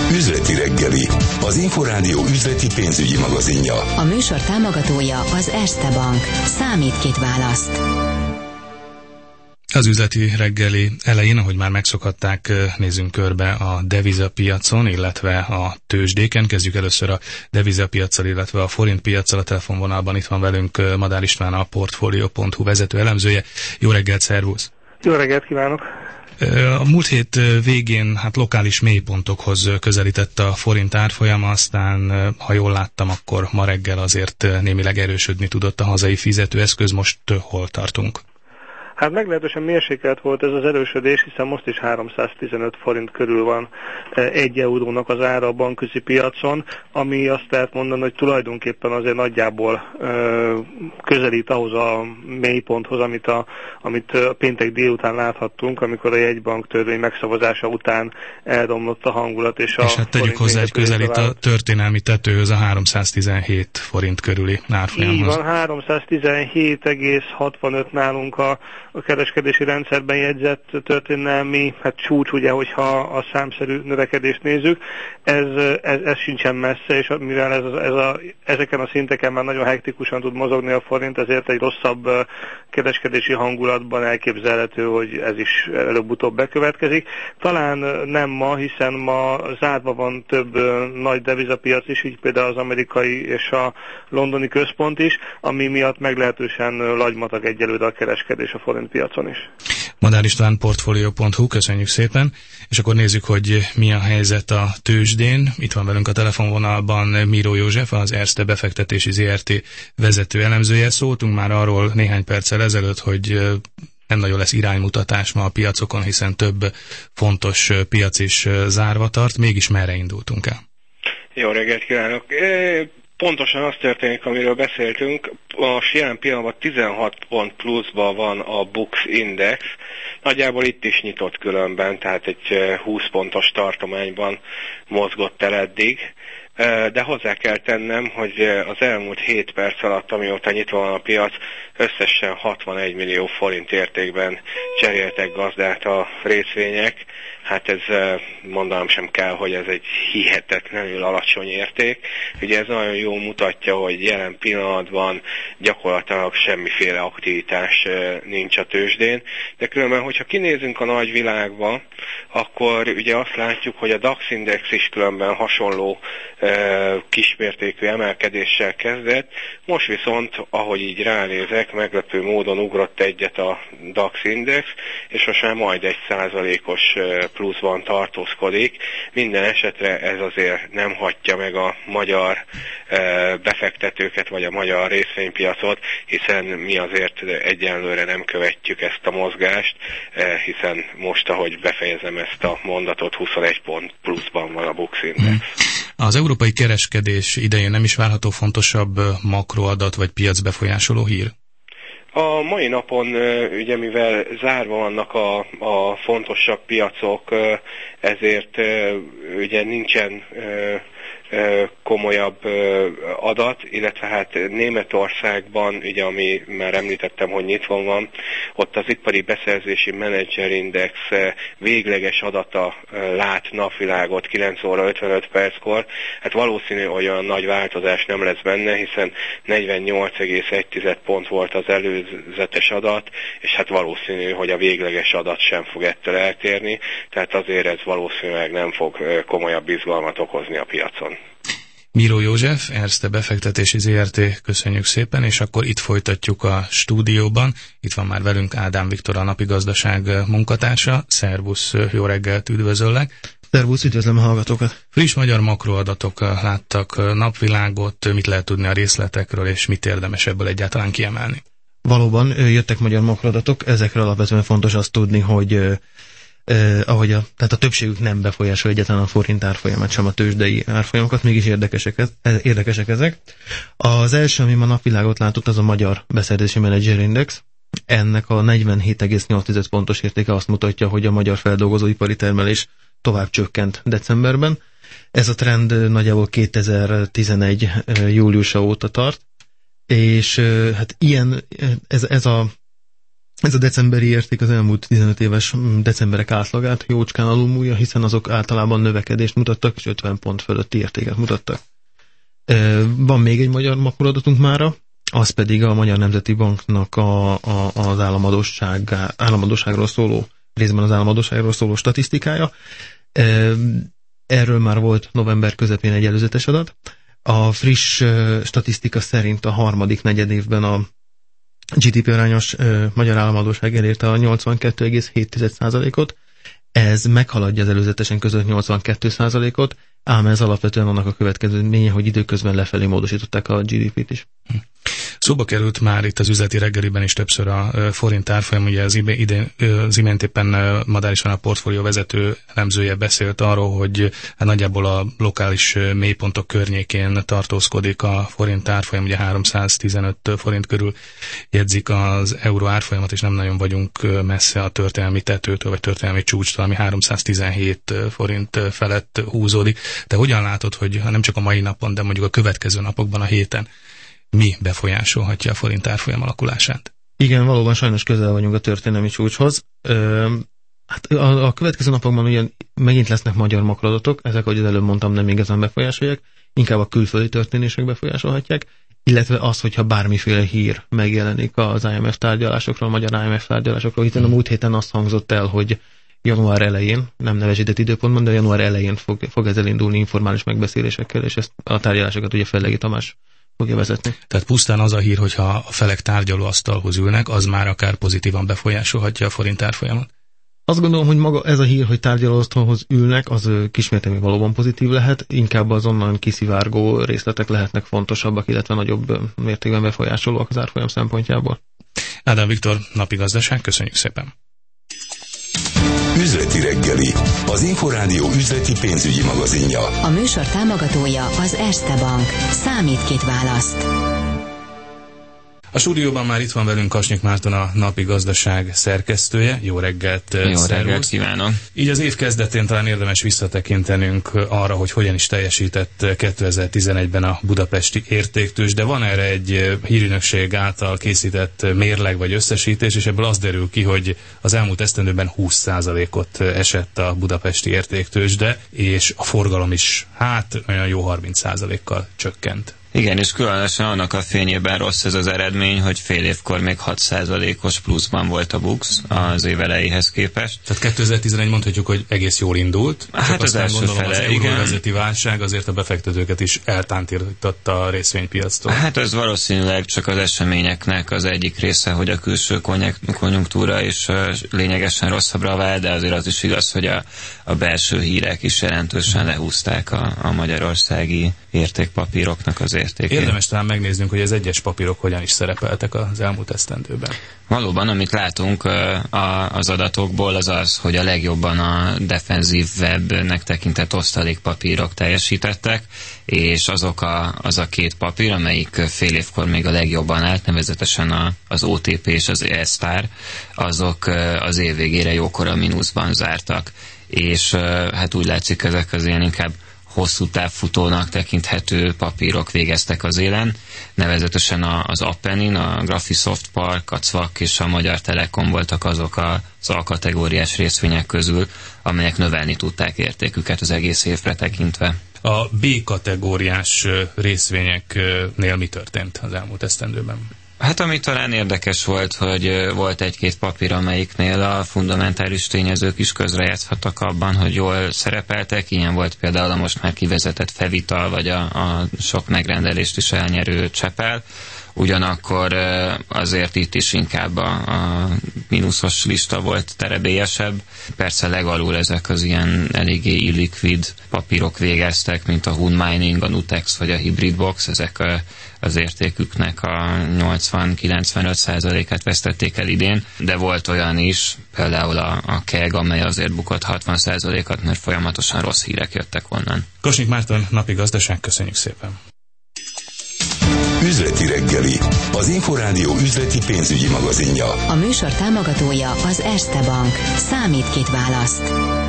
Üzleti reggeli, az Inforádió üzleti pénzügyi magazinja. A műsor támogatója az Erste Bank. Számít, kit választ. Az üzleti reggeli elején, ahogy már megszokhatták, nézzünk körbe a devizapiacon, illetve a tőzsdéken. Kezdjük először a devizapiaccal, illetve a forintpiaccal. A telefonvonalban itt van velünk Madár István, a Portfolio.hu vezető elemzője. Jó reggelt, szervusz! Jó reggelt kívánok! A múlt hét végén lokális mélypontokhoz közelített a forint árfolyama, aztán, ha jól láttam, akkor ma reggel azért némileg erősödni tudott a hazai fizetőeszköz. Most hol tartunk? Hát meglehetősen mérsékelt volt ez az erősödés, hiszen most is 315 forint körül van 1 eurónak az ára a bankközi piacon, ami azt lehet mondani, hogy tulajdonképpen azért nagyjából közelít ahhoz a mélyponthoz, amit a péntek délután láthattunk, amikor a jegybank törvény megszavazása után elromlott a hangulat. És hát tegyük hozzá, hogy közelít a történelmi tetőhöz, a 317 forint körüli árfolyamhoz. Így van, 317,65 nálunk a kereskedési rendszerben jegyzett történelmi csúcs, ugye, hogyha a számszerű növekedést nézzük, ez sincsen messze, és mivel ezeken a szinteken már nagyon hektikusan tud mozogni a forint, ezért egy rosszabb kereskedési hangulatban elképzelhető, hogy ez is előbb-utóbb bekövetkezik. Talán nem ma, hiszen ma zárva van több nagy devizapiac is, így például az amerikai és a londoni központ is, ami miatt meglehetősen lagymatag egyelőre a kereskedés a forint piacon is. Madár István, Portfolio.hu, köszönjük szépen, és akkor nézzük, hogy mi a helyzet a tőzsdén. Itt van velünk a telefonvonalban Miró József, az Erste befektetési ZRT vezető elemzője. Szóltunk már arról néhány perccel ezelőtt, hogy nem nagyon lesz iránymutatás ma a piacokon, hiszen több fontos piac is zárva tart. Mégis merre indultunk el? Jó reggelt kívánok! Pontosan az történik, amiről beszéltünk. Most jelen pillanatban 16 pont pluszban van a Bux Index. Nagyjából itt is nyitott különben, tehát egy 20 pontos tartományban mozgott el eddig. De hozzá kell tennem, hogy az elmúlt 7 perc alatt, amióta nyitva van a piac, összesen 61 millió forint értékben cseréltek gazdát a részvények. Hát ez mondanom sem kell, hogy ez egy hihetetlenül alacsony érték. Ugye ez nagyon jól mutatja, hogy jelen pillanatban gyakorlatilag semmiféle aktivitás nincs a tőzsdén. De különben, hogyha kinézünk a nagyvilágba, akkor ugye azt látjuk, hogy a DAX Index is különben hasonló kismértékű emelkedéssel kezdett. Most viszont, ahogy így ránézek, meglepő módon ugrott egyet a DAX Index, és most már majd 1%-os pluszban tartózkodik. Minden esetre ez azért nem hagyja meg a magyar befektetőket, vagy a magyar részvénypiacot, hiszen mi azért egyenlőre nem követjük ezt a mozgást, hiszen most, ahogy befejezem ezt a mondatot, 21 pont pluszban van a Bux Index. Az európai kereskedés idején nem is várható fontosabb makroadat vagy piacbefolyásoló hír? A mai napon, ugye mivel zárva vannak a fontosabb piacok, ezért ugye nincsen komolyabb adat, illetve hát Németországban, ugye ami már említettem, hogy nyitva van, ott az ipari beszerzési menedzserindex végleges adata lát napvilágot 9 óra 55 perckor. Hát valószínű, hogy olyan nagy változás nem lesz benne, hiszen 48,1 pont volt az előzetes adat, és hát valószínű, hogy a végleges adat sem fog ettől eltérni, tehát azért ez valószínűleg nem fog komolyabb izgalmat okozni a piacon. Miró József, Erste befektetési ZRT, köszönjük szépen, és akkor itt folytatjuk a stúdióban. Itt van már velünk Ádám Viktor, a Napi Gazdaság munkatársa. Szervusz, jó reggelt, üdvözöllek! Szervusz, üdvözlöm a hallgatókat! Friss magyar makroadatok láttak napvilágot, mit lehet tudni a részletekről, és mit érdemes ebből egyáltalán kiemelni? Valóban jöttek magyar makroadatok, ezekről alapvetően fontos azt tudni, hogy tehát a többségük nem befolyásol egyáltalán a forint árfolyamát, sem a tőzsdei árfolyamokat, mégis érdekesek ezek. Az első, ami ma napvilágot látott, az a magyar beszerzési menedzserindex. Ennek a 47,8 pontos értéke azt mutatja, hogy a magyar feldolgozóipari termelés tovább csökkent decemberben. Ez a trend nagyjából 2011. júliusa óta tart, és hát ez Ez a decemberi érték az elmúlt 15 éves decemberek átlagát jócskán alulmúlja, hiszen azok általában növekedést mutattak, és 50 pont fölötti értéket mutattak. Van még egy magyar makuladatunk mára, az pedig a Magyar Nemzeti Banknak az államadósságról szóló, részben az államadósságról szóló statisztikája. Erről már volt november közepén egy előzetes adat. A friss statisztika szerint a harmadik negyedévben a GDP arányos magyar államadósság elérte a 82,7%-ot. Ez meghaladja az előzetesen között 82%-ot, ám ez alapvetően annak a következménye, hogy időközben lefelé módosították a GDP-t is. Szóba került már itt az üzleti reggeliben is többször a forint árfolyam, ugye az imént éppen Madár István a portfólió vezető elemzője beszélt arról, hogy hát nagyjából a lokális mélypontok környékén tartózkodik a forint árfolyam, ugye 315 forint körül jegyzik az euró árfolyamat, és nem nagyon vagyunk messze a történelmi tetőtől, vagy történelmi csúcstól, ami 317 forint felett húzódik. Te hogyan látod, hogy nem csak a mai napon, de mondjuk a következő napokban, a héten mi befolyásolhatja a forint árfolyam alakulását? Igen, valóban sajnos közel vagyunk a történelmi csúcshoz. Hát a következő napokban ugyan megint lesznek magyar makradatok, ezek, ahogy az előbb mondtam, nem igazán befolyásolják, inkább a külföldi történések befolyásolhatják, illetve az, hogyha bármiféle hír megjelenik az IMF tárgyalásokról, a magyar IMF tárgyalásokról, hiszen a múlt héten azt hangzott el, hogy január elején, nem nevesített időpontban, de január elején fog ez elindulni informális megbeszélésekkel, és ezt a tárgyalásokat ugye Fellegi Tamás fogja vezetni. Tehát pusztán az a hír, hogyha a felek tárgyalóasztalhoz ülnek, az már akár pozitívan befolyásolhatja a forint árfolyamat? Azt gondolom, hogy maga ez a hír, hogy tárgyalóasztalhoz ülnek, az kismértékben valóban pozitív lehet, inkább az onnan kiszivárgó részletek lehetnek fontosabbak, illetve nagyobb mértékben befolyásolóak az árfolyam szempontjából. Ádám Viktor, Napi Gazdaság, köszönjük szépen! Üzleti reggeli, az Inforádió üzleti pénzügyi magazinja. A műsor támogatója az Erste Bank. Számít, kit választ. A stúdióban már itt van velünk Kasnyik Márton, a Napi Gazdaság szerkesztője. Jó reggelt! Jó reggelt kívánok! Így az év kezdetén talán érdemes visszatekintenünk arra, hogy hogyan is teljesített 2011-ben a budapesti értéktőzsde, de van erre egy hírügynökség által készített mérleg vagy összesítés, és ebből az derül ki, hogy az elmúlt esztendőben 20%-ot esett a budapesti értéktőzsde, és a forgalom is olyan jó 30%-kal csökkent. Igen, és különösen annak a fényében rossz ez az eredmény, hogy fél évkor még 6%-os pluszban volt a BUX az év elejéhez képest. Tehát 2011 mondhatjuk, hogy egész jól indult. Hát az első gondolom, fele, az euróvezeti válság azért a befektetőket is eltántította a részvénypiactól. Hát ez valószínűleg csak az eseményeknek az egyik része, hogy a külső konjunktúra is lényegesen rosszabbra vált, de azért az is igaz, hogy a belső hírek is jelentősen lehúzták a magyarországi értékpapíroknak az értékét. Érdemes talán megnéznünk, hogy az egyes papírok hogyan is szerepeltek az elmúlt esztendőben. Valóban, amit látunk az adatokból, az az, hogy a legjobban a defenzív webnek tekintett osztalékpapírok teljesítettek, és az a két papír, amelyik fél évkor még a legjobban állt, nevezetesen az OTP és az E-Star, azok az év végére jókora mínuszban zártak. És hát úgy látszik, ezek az ilyen inkább hosszú távfutónak tekinthető papírok végeztek az élen, nevezetesen az Appenin, a Graphisoft Park, a CVAK és a Magyar Telekom voltak azok az A-kategóriás részvények közül, amelyek növelni tudták értéküket az egész évre tekintve. A B-kategóriás részvényeknél mi történt az elmúlt esztendőben? Hát ami talán érdekes volt, hogy volt egy-két papír, amelyiknél a fundamentális tényezők is közrejátszhattak abban, hogy jól szerepeltek. Ilyen volt például a most már kivezetett Fevital, vagy a sok megrendelést is elnyerő Csepel. Ugyanakkor azért itt is inkább a mínuszos lista volt terebélyesebb. Persze legalul ezek az ilyen eléggé illikvid papírok végeztek, mint a Hun Mining, a Nutex vagy a Hybrid Box. Ezek az értéküknek a 80-95%-át vesztették el idén, de volt olyan is, például a KEG, amely azért bukott 60%-at, mert folyamatosan rossz hírek jöttek onnan. Kasnyik Márton, Napi Gazdaság, köszönjük szépen! Üzleti reggeli, az Inforádió üzleti pénzügyi magazinja. A műsor támogatója az Erste Bank. Számít, kit választ.